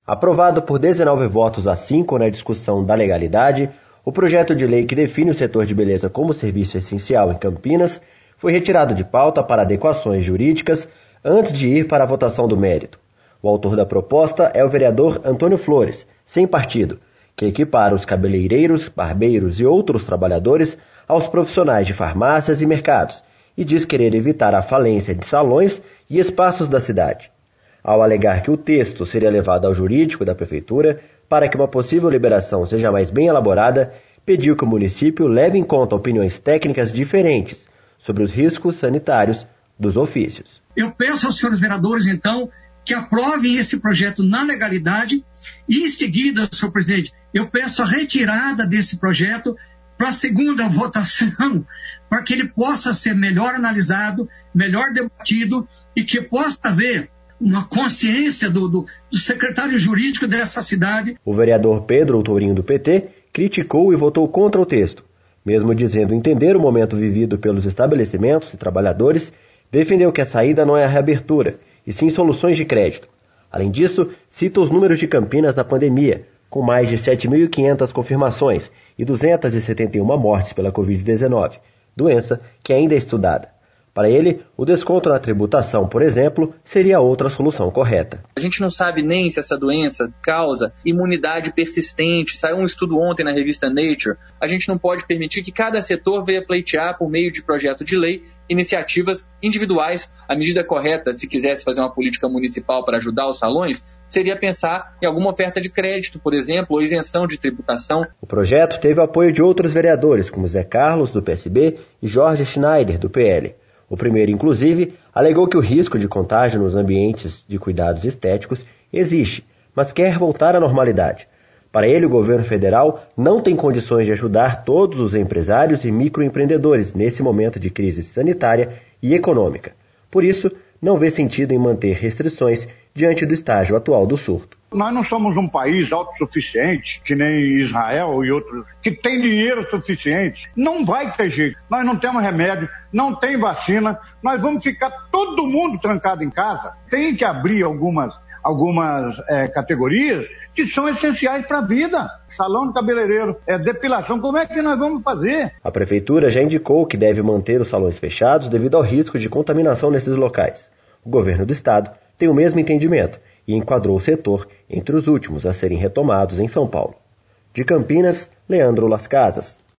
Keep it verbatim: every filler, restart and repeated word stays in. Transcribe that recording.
Aprovado por dezenove votos a cinco na discussão da legalidade, o projeto de lei que define o setor de beleza como serviço essencial em Campinas foi retirado de pauta para adequações jurídicas antes de ir para a votação do mérito. O autor da proposta é o vereador Antônio Flores, sem partido, que equipara os cabeleireiros, barbeiros e outros trabalhadores aos profissionais de farmácias e mercados e diz querer evitar a falência de salões e espaços da cidade. Ao alegar que o texto seria levado ao jurídico da prefeitura para que uma possível liberação seja mais bem elaborada, pediu que o município leve em conta opiniões técnicas diferentes sobre os riscos sanitários dos ofícios. Eu peço aos senhores vereadores, então, que aprovem esse projeto na legalidade e, em seguida, senhor presidente, eu peço a retirada desse projeto para a segunda votação, para que ele possa ser melhor analisado, melhor debatido e que possa haver uma consciência do, do, do secretário jurídico dessa cidade. O vereador Pedro Tourinho, do P T, criticou e votou contra o texto, mesmo dizendo entender o momento vivido pelos estabelecimentos e trabalhadores, defendeu que a saída não é a reabertura, e sim soluções de crédito. Além disso, cita os números de Campinas na pandemia, com mais de sete mil e quinhentas confirmações e duzentas e setenta e uma mortes pela covid dezenove, doença que ainda é estudada. Para ele, o desconto na tributação, por exemplo, seria outra solução correta. A gente não sabe nem se essa doença causa imunidade persistente. Saiu um estudo ontem na revista Nature. A gente não pode permitir que cada setor venha pleitear, por meio de projeto de lei, iniciativas individuais. A medida correta, se quisesse fazer uma política municipal para ajudar os salões, seria pensar em alguma oferta de crédito, por exemplo, ou isenção de tributação. O projeto teve o apoio de outros vereadores, como Zé Carlos, do P S B, e Jorge Schneider, do P L. O primeiro, inclusive, alegou que o risco de contágio nos ambientes de cuidados estéticos existe, mas quer voltar à normalidade. Para ele, o governo federal não tem condições de ajudar todos os empresários e microempreendedores nesse momento de crise sanitária e econômica. Por isso, não vê sentido em manter restrições diante do estágio atual do surto. Nós não somos um país autossuficiente, que nem Israel e outros, que tem dinheiro suficiente. Não vai ter jeito. Nós não temos remédio, não tem vacina. Nós vamos ficar todo mundo trancado em casa. Tem que abrir algumas, algumas é, categorias que são essenciais para a vida. Salão de cabeleireiro, é, depilação, como é que nós vamos fazer? A prefeitura já indicou que deve manter os salões fechados devido ao risco de contaminação nesses locais. O governo do estado tem o mesmo entendimento e enquadrou o setor entre os últimos a serem retomados em São Paulo. De Campinas, Leandro Las Casas.